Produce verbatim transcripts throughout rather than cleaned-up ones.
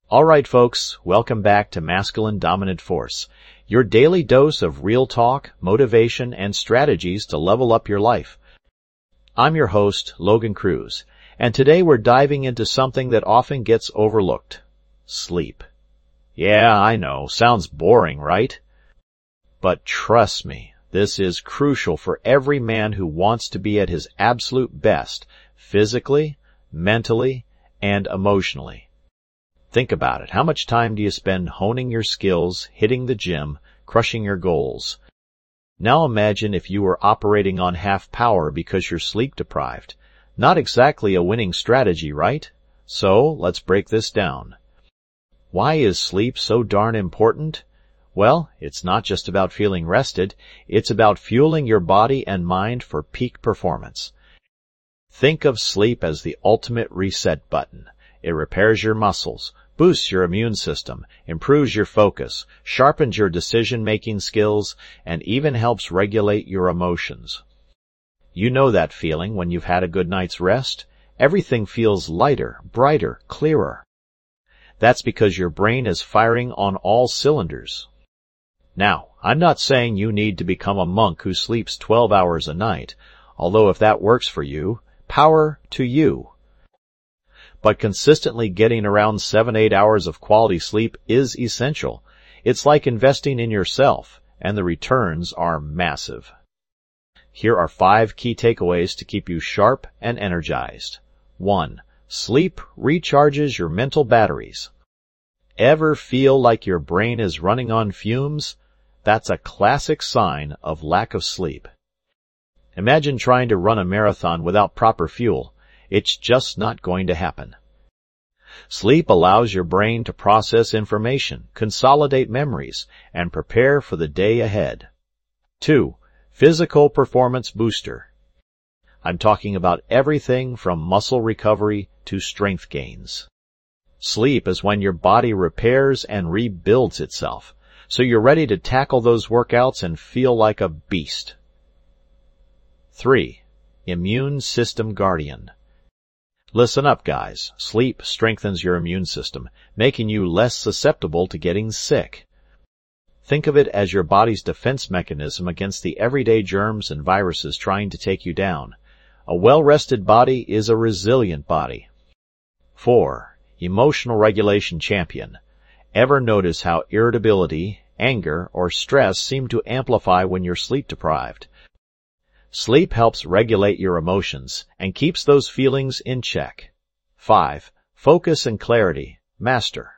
All right, folks, welcome back to Masculine Dominant Force, your daily dose of real talk, motivation, and strategies to level up your life. I'm your host, Logan Cruz, and today we're diving into something that often gets overlooked: sleep. Yeah, I know, sounds boring, right? But trust me, this is crucial for every man who wants to be at his absolute best, physically, mentally, and emotionally. Think about it. How much time do you spend honing your skills, hitting the gym, crushing your goals? Now imagine if you were operating on half power because you're sleep deprived. Not exactly a winning strategy, right? So, let's break this down. Why is sleep so darn important? Well, it's not just about feeling rested, it's about fueling your body and mind for peak performance. Think of sleep as the ultimate reset button. It repairs your muscles, boosts your immune system, improves your focus, sharpens your decision-making skills, and even helps regulate your emotions. You know that feeling when you've had a good night's rest? Everything feels lighter, brighter, clearer. That's because your brain is firing on all cylinders. Now, I'm not saying you need to become a monk who sleeps twelve hours a night, although if that works for you, power to you. But consistently getting around seven, eight hours of quality sleep is essential. It's like investing in yourself, and the returns are massive. Here are five key takeaways to keep you sharp and energized. One, sleep recharges your mental batteries. Ever feel like your brain is running on fumes? That's a classic sign of lack of sleep. Imagine trying to run a marathon without proper fuel. It's just not going to happen. Sleep allows your brain to process information, consolidate memories, and prepare for the day ahead. Two, physical performance booster. I'm talking about everything from muscle recovery to strength gains. Sleep is when your body repairs and rebuilds itself, so you're ready to tackle those workouts and feel like a beast. Three, immune system guardian. Listen up, guys. Sleep strengthens your immune system, making you less susceptible to getting sick. Think of it as your body's defense mechanism against the everyday germs and viruses trying to take you down. A well-rested body is a resilient body. Four, emotional regulation champion. Ever notice how irritability, anger, or stress seem to amplify when you're sleep deprived? Sleep helps regulate your emotions and keeps those feelings in check. Five, focus and clarity. Master.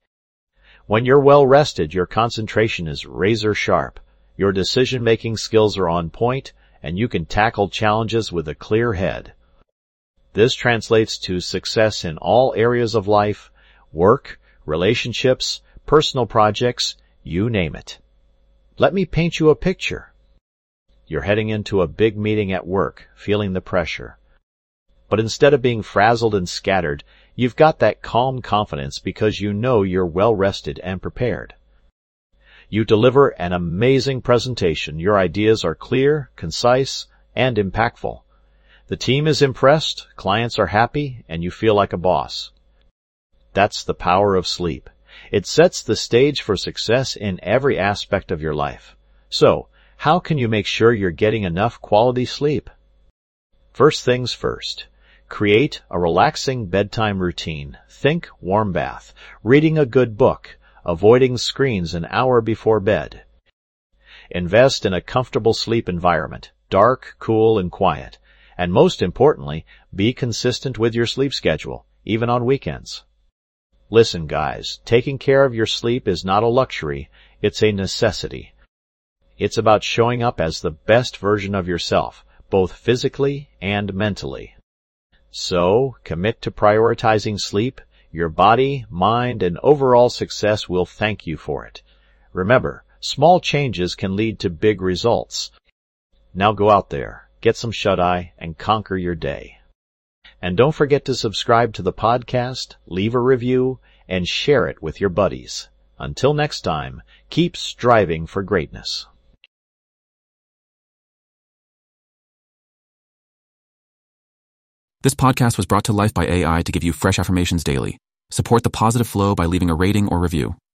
When you're well rested, your concentration is razor sharp. Your decision-making skills are on point, and you can tackle challenges with a clear head. This translates to success in all areas of life: work, relationships, personal projects, you name it. Let me paint you a picture. You're heading into a big meeting at work, feeling the pressure. But instead of being frazzled and scattered, you've got that calm confidence because you know you're well rested and prepared. You deliver an amazing presentation. Your ideas are clear, concise, and impactful. The team is impressed, clients are happy, and you feel like a boss. That's the power of sleep. It sets the stage for success in every aspect of your life. So, how can you make sure you're getting enough quality sleep? First things first. Create a relaxing bedtime routine. Think warm bath, reading a good book, avoiding screens an hour before bed. Invest in a comfortable sleep environment, dark, cool, and quiet. And most importantly, be consistent with your sleep schedule, even on weekends. Listen, guys, taking care of your sleep is not a luxury, it's a necessity. It's about showing up as the best version of yourself, both physically and mentally. So, commit to prioritizing sleep. Your body, mind, and overall success will thank you for it. Remember, small changes can lead to big results. Now go out there, get some shut-eye, and conquer your day. And don't forget to subscribe to the podcast, leave a review, and share it with your buddies. Until next time, keep striving for greatness. This podcast was brought to life by A I to give you fresh affirmations daily. Support the positive flow by leaving a rating or review.